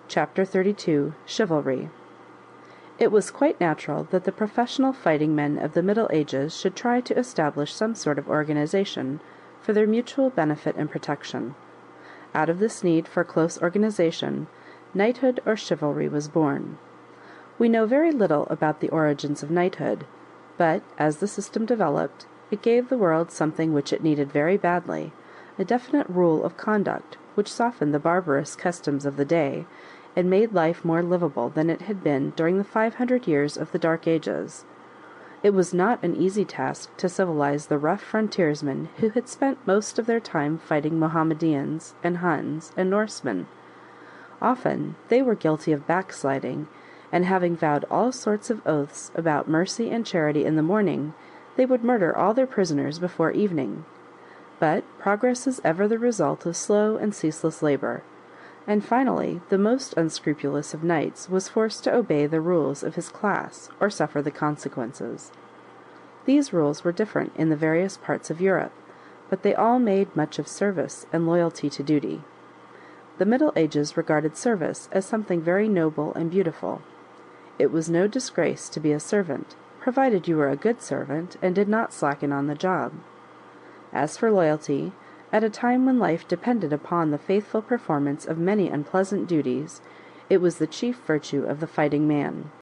Chapter 32. Chivalry. It was quite natural that the professional fighting men of the Middle Ages should try to establish some sort of organization for their mutual benefit and protection. Out of this need for close organization, knighthood or chivalry was born. We know very little about the origins of knighthood, but, as the system developed, it gave the world something which it needed very badly, a definite rule of conduct which softened the barbarous customs of the day, and made life more livable than it had been during the 500 years of the Dark Ages. It was not an easy task to civilize the rough frontiersmen who had spent most of their time fighting Mohammedans and Huns and Norsemen. Often they were guilty of backsliding, and having vowed all sorts of oaths about mercy and charity in the morning, they would murder all their prisoners before evening. But progress is ever the result of slow and ceaseless labor, and finally the most unscrupulous of knights was forced to obey the rules of his class or suffer the consequences. These rules were different in the various parts of Europe, but they all made much of service and loyalty to duty. The Middle Ages regarded service as something very noble and beautiful. It was no disgrace to be a servant, provided you were a good servant and did not slacken on the job. As for loyalty, at a time when life depended upon the faithful performance of many unpleasant duties, it was the chief virtue of the fighting man.